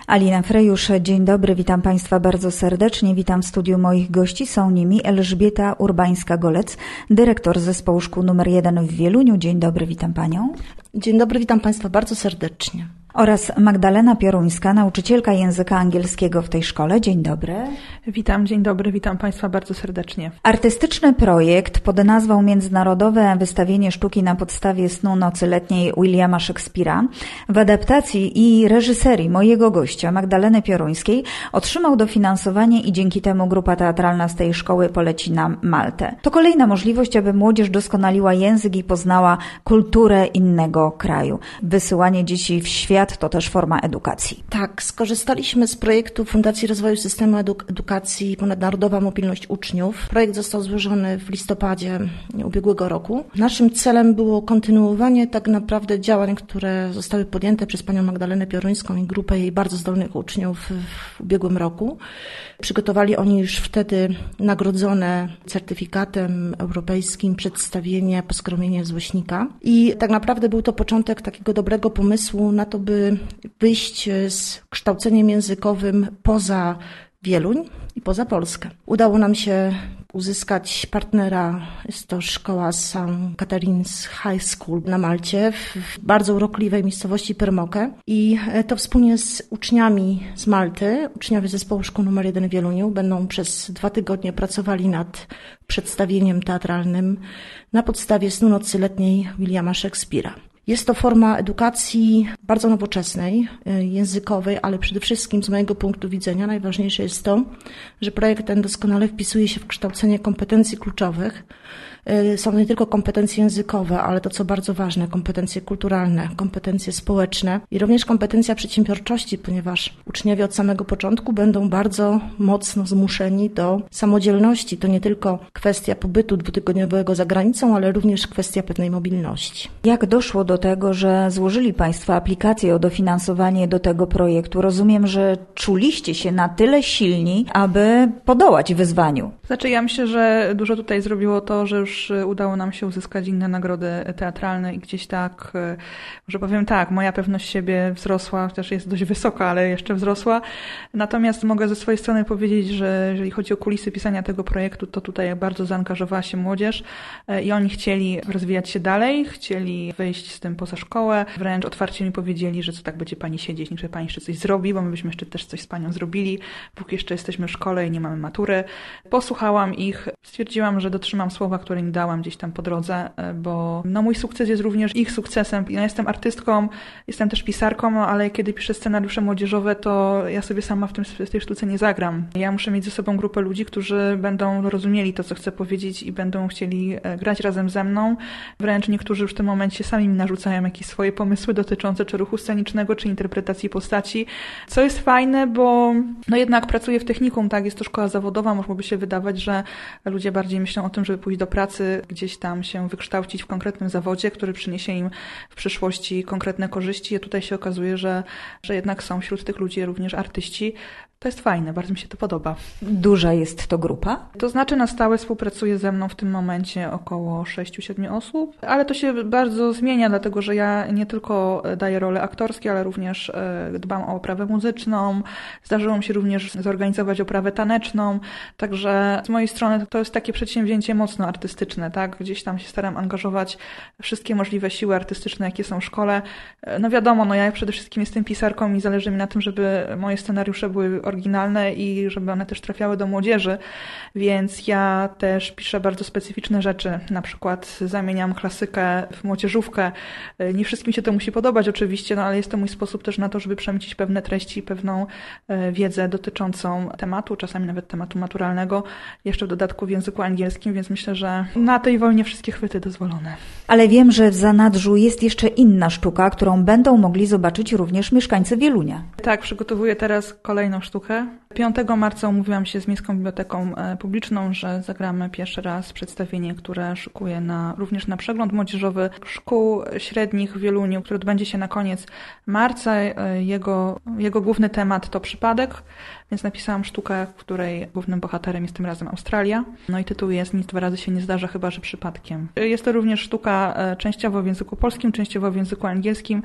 Alina Frejusz, dzień dobry, witam Państwa bardzo serdecznie. Witam w studiu moich gości. Są nimi Elżbieta Urbańska-Golec, dyrektor Zespołu Szkół nr 1 w Wieluniu. Dzień dobry, witam Panią. Dzień dobry, witam Państwa bardzo serdecznie. Oraz Magdalena Pioruńska, nauczycielka języka angielskiego w tej szkole. Dzień dobry. Witam, dzień dobry, witam Państwa bardzo serdecznie. Artystyczny projekt pod nazwą Międzynarodowe Wystawienie Sztuki na podstawie snu nocy letniej Williama Shakespeare'a w adaptacji i reżyserii mojego gościa Magdaleny Pioruńskiej otrzymał dofinansowanie i dzięki temu grupa teatralna z tej szkoły poleci na Maltę. To kolejna możliwość, aby młodzież doskonaliła język i poznała kulturę innego kraju. Wysyłanie dzieci w świat to też forma edukacji. Tak, skorzystaliśmy z projektu Fundacji Rozwoju Systemu Edukacji Ponadnarodowa Mobilność Uczniów. Projekt został złożony w listopadzie ubiegłego roku. Naszym celem było kontynuowanie tak naprawdę działań, które zostały podjęte przez panią Magdalenę Pioruńską i grupę jej bardzo zdolnych uczniów w ubiegłym roku. Przygotowali oni już wtedy nagrodzone certyfikatem europejskim przedstawienie Poskromienie złośnika. I tak naprawdę był to początek takiego dobrego pomysłu na to, by wyjść z kształceniem językowym poza Wieluń i poza Polskę. Udało nam się uzyskać partnera, jest to szkoła St. Catherine's High School na Malcie, w bardzo urokliwej miejscowości Permoke. I to wspólnie z uczniami z Malty, uczniowie Zespołu Szkół nr 1 w Wieluniu, będą przez 2 tygodnie pracowali nad przedstawieniem teatralnym na podstawie snu nocy letniej Williama Shakespeare'a. Jest to forma edukacji bardzo nowoczesnej, językowej, ale przede wszystkim z mojego punktu widzenia najważniejsze jest to, że projekt ten doskonale wpisuje się w kształcenie kompetencji kluczowych. Są nie tylko kompetencje językowe, ale to co bardzo ważne, kompetencje kulturalne, kompetencje społeczne i również kompetencja przedsiębiorczości, ponieważ uczniowie od samego początku będą bardzo mocno zmuszeni do samodzielności. To nie tylko kwestia pobytu 2-tygodniowego za granicą, ale również kwestia pewnej mobilności. Jak doszło do tego, że złożyli Państwo aplikację o dofinansowanie do tego projektu? Rozumiem, że czuliście się na tyle silni, aby podołać wyzwaniu. Znaczy, ja myślę, że dużo tutaj zrobiło to, że już udało nam się uzyskać inne nagrody teatralne i gdzieś tak, że powiem tak, moja pewność siebie wzrosła, chociaż jest dość wysoka, ale jeszcze wzrosła. Natomiast mogę ze swojej strony powiedzieć, że jeżeli chodzi o kulisy pisania tego projektu, to tutaj bardzo zaangażowała się młodzież i oni chcieli rozwijać się dalej, chcieli wyjść z tym poza szkołę. Wręcz otwarcie mi powiedzieli, że co tak będzie pani siedzieć, niech pani jeszcze coś zrobi, bo my byśmy jeszcze też coś z panią zrobili, póki jeszcze jesteśmy w szkole i nie mamy matury. Posłuchałam ich, stwierdziłam, że dotrzymam słowa, które im dałam gdzieś tam po drodze, bo mój sukces jest również ich sukcesem. Ja jestem artystką, jestem też pisarką, ale kiedy piszę scenariusze młodzieżowe, to ja sobie sama w tej sztuce nie zagram. Ja muszę mieć ze sobą grupę ludzi, którzy będą rozumieli to, co chcę powiedzieć i będą chcieli grać razem ze mną. Wręcz niektórzy już w tym momencie sami mi narzucają jakieś swoje pomysły dotyczące czy ruchu scenicznego, czy interpretacji postaci, co jest fajne, bo jednak pracuję w technikum, tak, jest to szkoła zawodowa, mogłoby się wydawać, że ludzie bardziej myślą o tym, żeby pójść do pracy, gdzieś tam się wykształcić w konkretnym zawodzie, który przyniesie im w przyszłości konkretne korzyści. A tutaj się okazuje, że jednak są wśród tych ludzi również artyści. To jest fajne, bardzo mi się to podoba. Duża jest to grupa? To znaczy na stałe współpracuje ze mną w tym momencie około 6-7 osób, ale to się bardzo zmienia, dlatego że ja nie tylko daję role aktorskie, ale również dbam o oprawę muzyczną. Zdarzyło mi się również zorganizować oprawę taneczną, także z mojej strony to jest takie przedsięwzięcie mocno artystyczne, tak? Gdzieś tam się staram angażować wszystkie możliwe siły artystyczne, jakie są w szkole. No wiadomo, ja przede wszystkim jestem pisarką i zależy mi na tym, żeby moje scenariusze były oryginalne i żeby one też trafiały do młodzieży, więc ja też piszę bardzo specyficzne rzeczy, na przykład zamieniam klasykę w młodzieżówkę. Nie wszystkim się to musi podobać oczywiście, ale jest to mój sposób też na to, żeby przemycić pewne treści, pewną wiedzę dotyczącą tematu, czasami nawet tematu maturalnego, jeszcze w dodatku w języku angielskim, więc myślę, że na tej wojnie wszystkie chwyty dozwolone. Ale wiem, że w zanadrzu jest jeszcze inna sztuka, którą będą mogli zobaczyć również mieszkańcy Wielunia. Tak, przygotowuję teraz kolejną sztukę. 5 marca umówiłam się z Miejską Biblioteką Publiczną, że zagramy pierwszy raz przedstawienie, które szykuję również na przegląd młodzieżowy szkół średnich w Wieluniu, który odbędzie się na koniec marca. Jego główny temat to przypadek. więc napisałam sztukę, w której głównym bohaterem jest tym razem Australia. No i tytuł jest Nic dwa razy się nie zdarza, chyba że przypadkiem. Jest to również sztuka częściowo w języku polskim, częściowo w języku angielskim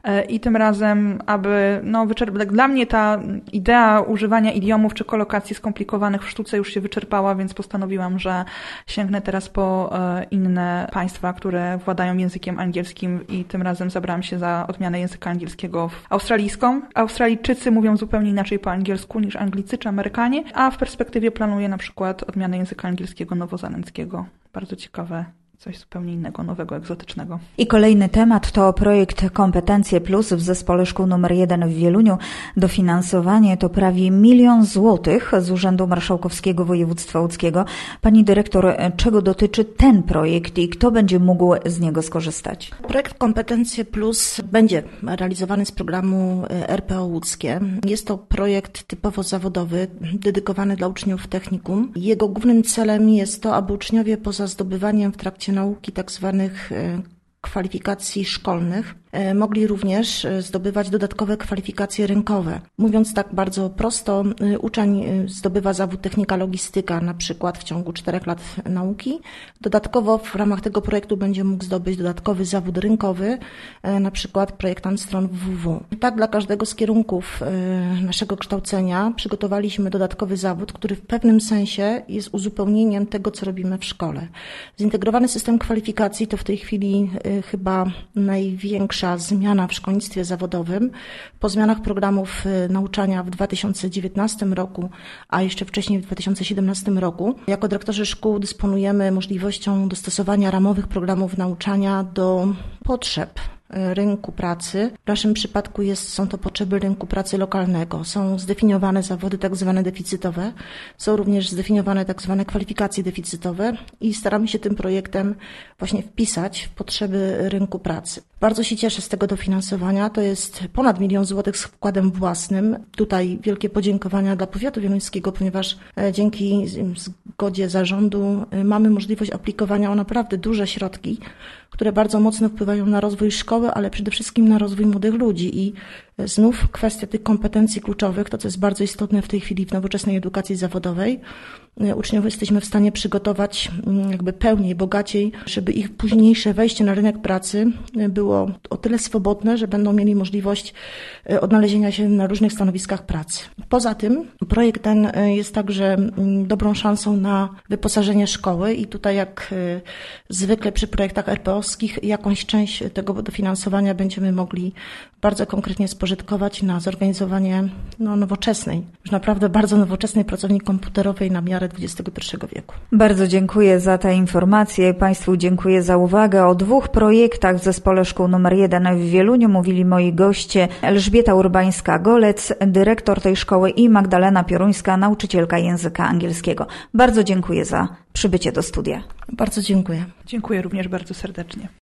i tym razem, aby dla mnie ta idea używania idiomów czy kolokacji skomplikowanych w sztuce już się wyczerpała, więc postanowiłam, że sięgnę teraz po inne państwa, które władają językiem angielskim i tym razem zabrałam się za odmianę języka angielskiego australijską. Australijczycy mówią zupełnie inaczej po angielsku niż Anglicy czy Amerykanie, a w perspektywie planuję na przykład odmianę języka angielskiego nowozelandzkiego. Bardzo ciekawe. Coś zupełnie innego, nowego, egzotycznego. I kolejny temat to projekt Kompetencje Plus w Zespole Szkół nr 1 w Wieluniu. Dofinansowanie to prawie 1 000 000 złotych z Urzędu Marszałkowskiego Województwa Łódzkiego. Pani dyrektor, czego dotyczy ten projekt i kto będzie mógł z niego skorzystać? Projekt Kompetencje Plus będzie realizowany z programu RPO Łódzkie. Jest to projekt typowo zawodowy, dedykowany dla uczniów technikum. Jego głównym celem jest to, aby uczniowie poza zdobywaniem w trakcie nauki tak zwanych kwalifikacji szkolnych mogli również zdobywać dodatkowe kwalifikacje rynkowe. Mówiąc tak bardzo prosto, uczeń zdobywa zawód technika logistyka na przykład w ciągu 4 lat nauki. Dodatkowo w ramach tego projektu będzie mógł zdobyć dodatkowy zawód rynkowy, na przykład projektant stron www. Tak dla każdego z kierunków naszego kształcenia przygotowaliśmy dodatkowy zawód, który w pewnym sensie jest uzupełnieniem tego, co robimy w szkole. Zintegrowany system kwalifikacji to w tej chwili chyba największa zmiana w szkolnictwie zawodowym. Po zmianach programów nauczania w 2019 roku, a jeszcze wcześniej w 2017 roku, jako dyrektorzy szkół dysponujemy możliwością dostosowania ramowych programów nauczania do potrzeb rynku pracy. W naszym przypadku są to potrzeby rynku pracy lokalnego. Są zdefiniowane zawody tak zwane deficytowe, są również zdefiniowane tak zwane kwalifikacje deficytowe i staramy się tym projektem właśnie wpisać w potrzeby rynku pracy. Bardzo się cieszę z tego dofinansowania. To jest ponad 1 000 000 złotych z wkładem własnym. Tutaj wielkie podziękowania dla powiatu wieluńskiego, ponieważ dzięki zgodzie zarządu mamy możliwość aplikowania o naprawdę duże środki, które bardzo mocno wpływają na rozwój szkoły, ale przede wszystkim na rozwój młodych ludzi. I znów kwestia tych kompetencji kluczowych, to co jest bardzo istotne w tej chwili w nowoczesnej edukacji zawodowej. Uczniów jesteśmy w stanie przygotować jakby pełniej, bogaciej, żeby ich późniejsze wejście na rynek pracy było o tyle swobodne, że będą mieli możliwość odnalezienia się na różnych stanowiskach pracy. Poza tym projekt ten jest także dobrą szansą na wyposażenie szkoły i tutaj jak zwykle przy projektach RPO-wskich jakąś część tego dofinansowania będziemy mogli bardzo konkretnie spożytkować na zorganizowanie nowoczesnej, już naprawdę bardzo nowoczesnej pracowni komputerowej na miarę XXI wieku. Bardzo dziękuję za te informacje. Państwu dziękuję za uwagę. O 2 projektach w Zespole Szkół nr 1 w Wieluniu mówili moi goście Elżbieta Urbańska-Golec, dyrektor tej szkoły i Magdalena Pioruńska, nauczycielka języka angielskiego. Bardzo dziękuję za przybycie do studia. Bardzo dziękuję. Dziękuję również bardzo serdecznie.